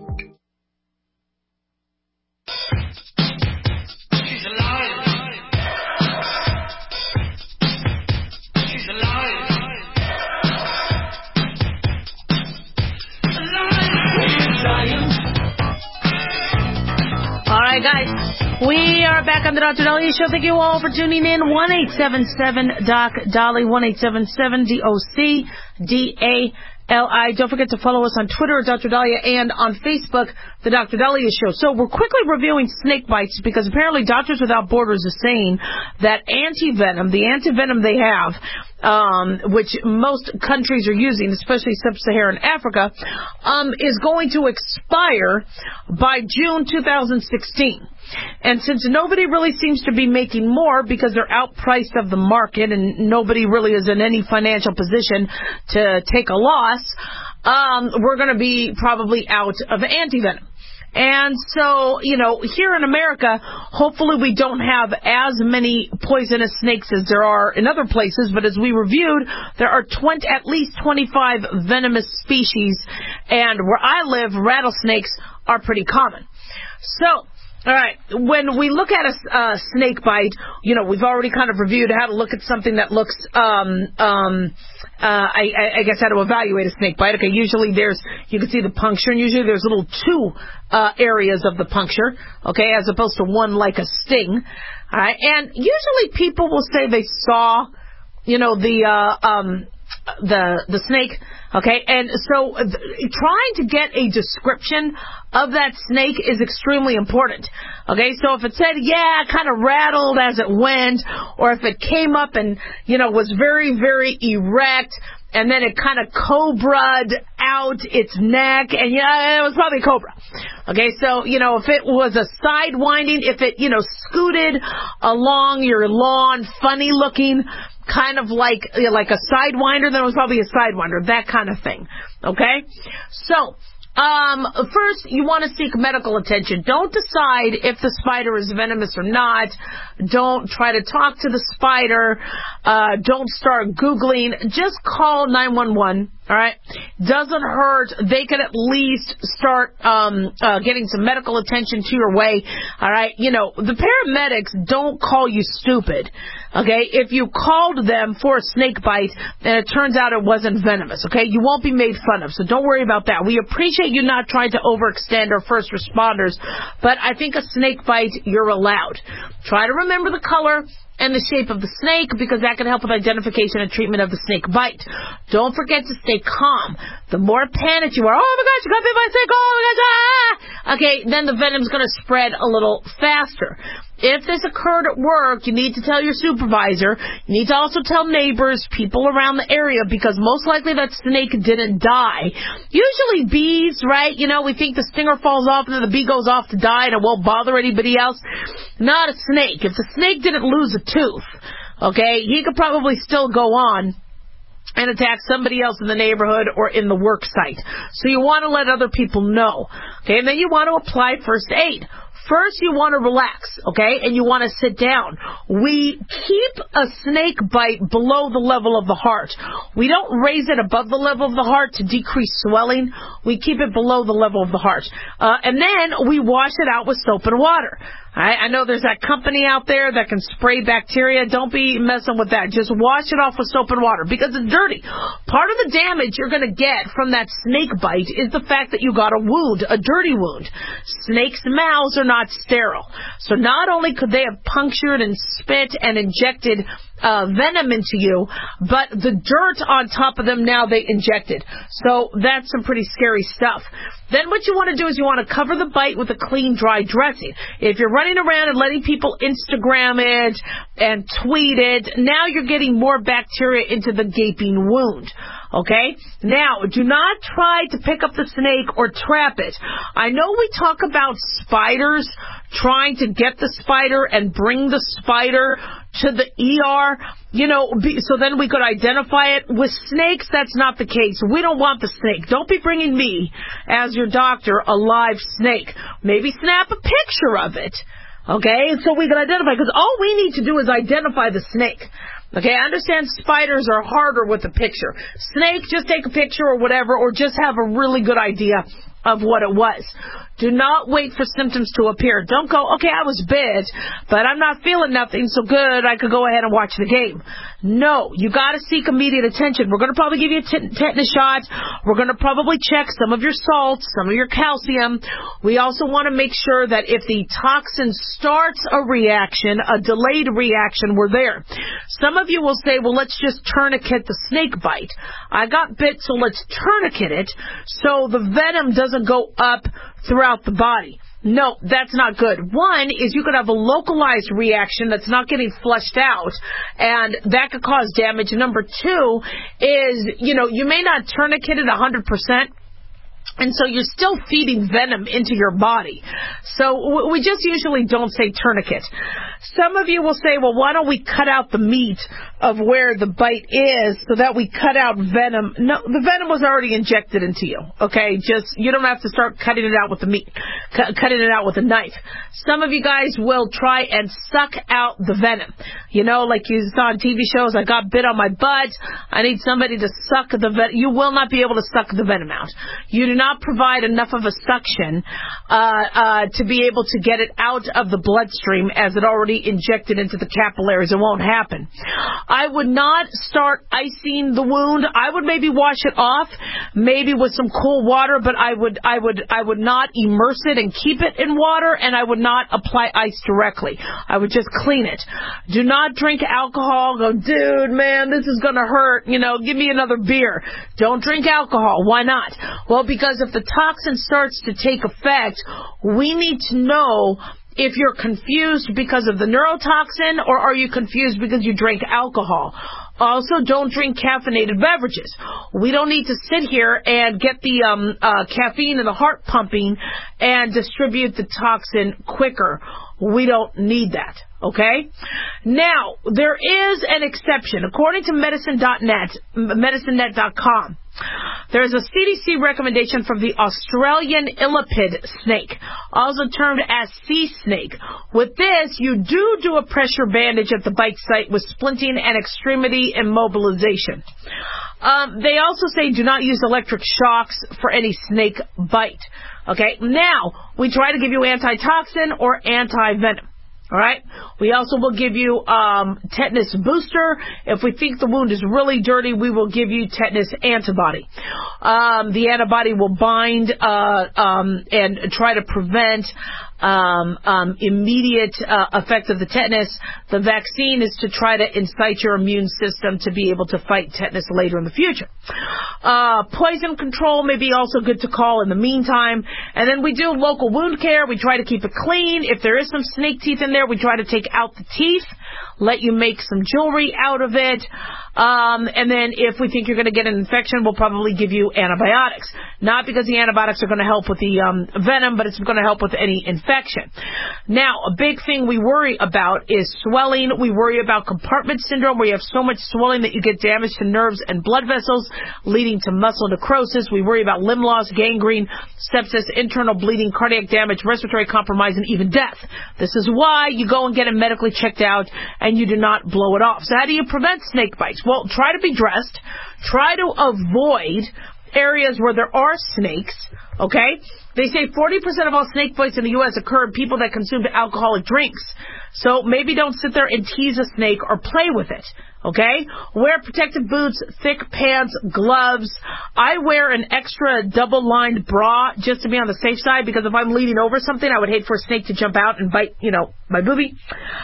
All right, guys, we are back on the Doctor Dahlia Show. Thank you all for tuning in. one eight seven seven, D O C, Dolly, one eight seven seven, D O C, D A L I. Don't forget to follow us on Twitter at Doctor Dahlia and on Facebook, The Doctor Dahlia Show. So we're quickly reviewing snake bites because apparently Doctors Without Borders is saying that anti-venom, the anti-venom they have, um, which most countries are using, especially sub-Saharan Africa, um, is going to expire by June two thousand sixteen. And since nobody really seems to be making more because they're outpriced of the market and nobody really is in any financial position to take a loss, um, we're going to be probably out of antivenom. And so, you know, here in America, hopefully we don't have as many poisonous snakes as there are in other places. But as we reviewed, there are twenty, at least twenty-five venomous species. And where I live, rattlesnakes are pretty common. So, all right, when we look at a uh, snake bite, you know, we've already kind of reviewed how to look at something that looks, um, um, uh, I, I guess how to evaluate a snake bite. Okay, usually there's, you can see the puncture, and usually there's little two uh, areas of the puncture, okay, as opposed to one like a sting. All right, and usually people will say they saw, you know, the, uh, um, the, the snake. Okay, and so th- trying to get a description of that snake is extremely important. Okay, so if it said, yeah, kind of rattled as it went, or if it came up and, you know, was very, very erect, and then it kind of cobra'd out its neck, and yeah, it was probably a cobra. Okay, so, you know, if it was a side winding, if it, you know, scooted along your lawn, funny looking, kind of like you know, like a sidewinder, then it was probably a sidewinder, that kind of thing. Okay? So, um, first, you want to seek medical attention. Don't decide if the spider is venomous or not. Don't try to talk to the spider. Uh, don't start Googling. Just call nine one one. All right? Doesn't hurt. They can at least start um, uh, getting some medical attention to your way. All right? You know, the paramedics don't call you stupid. Okay? If you called them for a snake bite and it turns out it wasn't venomous, okay? You won't be made fun of. So don't worry about that. We appreciate you not trying to overextend our first responders, but I think a snake bite, you're allowed. Try to remember the color and the shape of the snake, because that can help with identification and treatment of the snake bite. Don't forget to stay calm. The more panicked you are, oh my gosh, you got bit by a snake, oh my gosh, ah! Okay, then the venom's going to spread a little faster. If this occurred at work, you need to tell your supervisor. You need to also tell neighbors, people around the area, because most likely that snake didn't die. Usually bees, right? You know, we think the stinger falls off and then the bee goes off to die and it won't bother anybody else. Not a snake. If the snake didn't lose a tooth, okay, he could probably still go on and attack somebody else in the neighborhood or in the work site. So you want to let other people know. Okay, and then you want to apply first aid. First, you want to relax, okay, and you want to sit down. We keep a snake bite below the level of the heart. We don't raise it above the level of the heart to decrease swelling. We keep it below the level of the heart. Uh, and then we wash it out with soap and water. I, I know there's that company out there that can spray bacteria. Don't be messing with that. Just wash it off with soap and water because it's dirty. Part of the damage you're going to get from that snake bite is the fact that you got a wound, a dirty wound. Snakes' mouths are not sterile. So not only could they have punctured and spit and injected uh, venom into you, but the dirt on top of them now they injected. So that's some pretty scary stuff. Then what you want to do is you want to cover the bite with a clean, dry dressing. If you're running around and letting people Instagram it and tweet it, now you're getting more bacteria into the gaping wound. Okay? Now, do not try to pick up the snake or trap it. I know we talk about spiders, trying to get the spider and bring the spider to the E R, you know, be, so then we could identify it. With snakes, that's not the case. We don't want the snake. Don't be bringing me, as your doctor, a live snake. Maybe snap a picture of it, okay, so we can identify, because all we need to do is identify the snake. Okay, I understand spiders are harder with a picture. Snake, just take a picture or whatever, or just have a really good idea of what it was. Do not wait for symptoms to appear. Don't go, okay, I was bit, but I'm not feeling nothing so good, I could go ahead and watch the game. No, you got to seek immediate attention. We're going to probably give you a t- tetanus shot. We're going to probably check some of your salts, some of your calcium. We also want to make sure that if the toxin starts a reaction, a delayed reaction, we're there. Some of you will say, well, let's just tourniquet the snake bite. I got bit, so let's tourniquet it so the venom doesn't go up throughout the body. No, that's not good. One is you could have a localized reaction that's not getting flushed out, and that could cause damage. Number two is, you know, you may not tourniquet it one hundred percent, And so you're still feeding venom into your body. So we just usually don't say tourniquet. Some of you will say, well, why don't we cut out the meat of where the bite is so that we cut out venom? No, the venom was already injected into you, okay? Just, you don't have to start cutting it out with the meat, cu- cutting it out with a knife. Some of you guys will try and suck out the venom. You know, like you saw on T V shows, I got bit on my butt. I need somebody to suck the venom. You will not be able to suck the venom out. You do not provide enough of a suction uh, uh, to be able to get it out of the bloodstream as it already injected into the capillaries. It won't happen. I would not start icing the wound. I would maybe wash it off, maybe with some cool water, but I would I would I would not immerse it and keep it in water, and I would not apply ice directly. I would just clean it. Do not drink alcohol. Go, dude, man, this is going to hurt. You know, give me another beer. Don't drink alcohol. Why not? Well, because if the toxin starts to take effect, we need to know if you're confused because of the neurotoxin or are you confused because you drank alcohol. Also, don't drink caffeinated beverages. We don't need to sit here and get the um, uh, caffeine in the heart pumping and distribute the toxin quicker. We don't need that, okay? Now, there is an exception. According to medicine dot net, medicine net dot com, there is a C D C recommendation from the Australian illipid snake, also termed as sea snake. With this, you do do a pressure bandage at the bite site with splinting and extremity immobilization. Um, they also say do not use electric shocks for any snake bite. Okay, now, we try to give you antitoxin or anti-venom. All right. We also will give you um, tetanus booster. If we think the wound is really dirty, we will give you tetanus antibody. Um, the antibody will bind uh, um, and try to prevent um, um, immediate uh, effect of the tetanus. The vaccine is to try to incite your immune system to be able to fight tetanus later in the future. Uh, poison control may be also good to call in the meantime. And then we do local wound care. We try to keep it clean. If there is some snake teeth in there, we try to take out the teeth, let you make some jewelry out of it. Um, and then if we think you're going to get an infection, we'll probably give you antibiotics. Not because the antibiotics are going to help with the um, venom, but it's going to help with any infection. Now, a big thing we worry about is swelling. We worry about compartment syndrome, where you have so much swelling that you get damage to nerves and blood vessels, leading to muscle necrosis. We worry about limb loss, gangrene, sepsis, internal bleeding, cardiac damage, respiratory compromise, and even death. This is why you go and get it medically checked out and you do not blow it off. So how do you prevent snake bites? Well, try to be dressed. Try to avoid areas where there are snakes, okay? They say forty percent of all snake bites in the U S occur in people that consumed alcoholic drinks. So maybe don't sit there and tease a snake or play with it, okay? Wear protective boots, thick pants, gloves. I wear an extra double-lined bra just to be on the safe side, because if I'm leaning over something, I would hate for a snake to jump out and bite, you know, my boobie.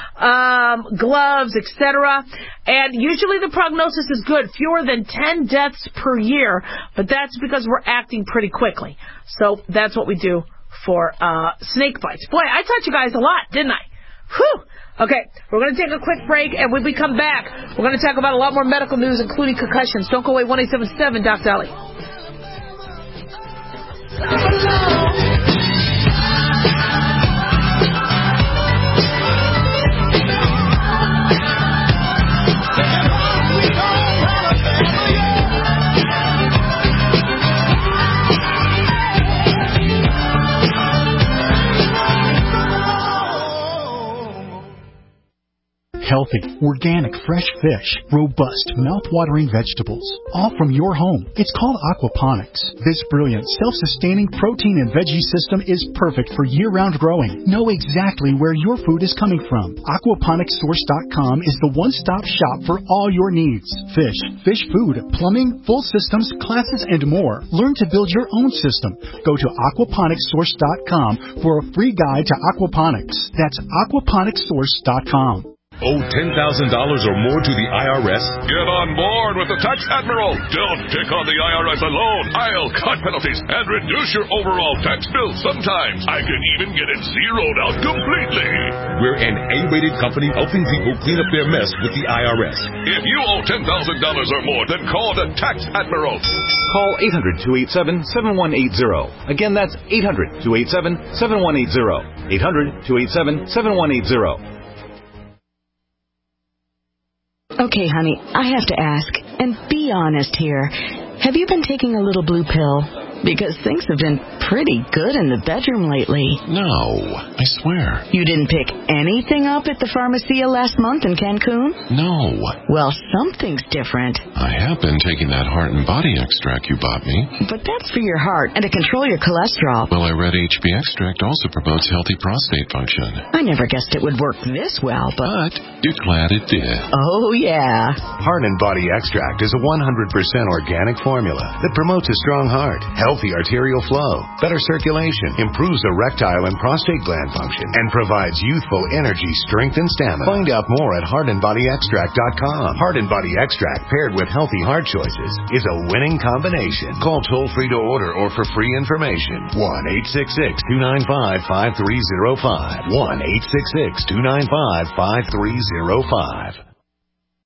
Um, gloves, et cetera. And usually the prognosis is good, fewer than ten deaths per year, but that's because we're acting pretty quickly. So that's what we do for uh, snake bites. Boy, I taught you guys a lot, didn't I? Whew! Okay, we're going to take a quick break, and when we come back, we're going to talk about a lot more medical news, including concussions. Don't go away, one eight seven seven, Doc Dolly. Healthy, organic, fresh fish, robust, mouth-watering vegetables, all from your home. It's called aquaponics. This brilliant, self-sustaining protein and veggie system is perfect for year-round growing. Know exactly where your food is coming from. aquaponics source dot com is the one-stop shop for all your needs. Fish, fish food, plumbing, full systems, classes, and more. Learn to build your own system. Go to aquaponics source dot com for a free guide to aquaponics. That's aquaponics source dot com. Owe ten thousand dollars or more to the I R S? Get on board with the Tax Admiral. Don't pick on the I R S alone. I'll cut penalties and reduce your overall tax bill. Sometimes I can even get it zeroed out completely. We're an A-rated company helping people clean up their mess with the I R S. If you owe ten thousand dollars or more, then call the Tax Admiral. Call eight hundred, two eight seven, seven one eight zero. Again, that's eight hundred, two eight seven, seven one eight zero. eight hundred, two eight seven, seven one eight zero. Okay, honey, I have to ask, and be honest here. Have you been taking a little blue pill? Because things have been pretty good in the bedroom lately. No, I swear. You didn't pick anything up at the Pharmacia last month in Cancun? No. Well, something's different. I have been taking that heart and body extract you bought me. But that's for your heart and to control your cholesterol. Well, I read H B extract also promotes healthy prostate function. I never guessed it would work this well, But but... you're glad it did. Oh, yeah. Heart and Body Extract is a one hundred percent organic formula that promotes a strong heart, healthy arterial flow, better circulation, improves erectile and prostate gland function, and provides youthful energy, strength, and stamina. Find out more at heart and body extract dot com. Heart and Body Extract paired with healthy heart choices is a winning combination. Call toll-free to order or for free information. one eight six six, two nine five, five three zero five. one eight six six, two nine five, five three zero five.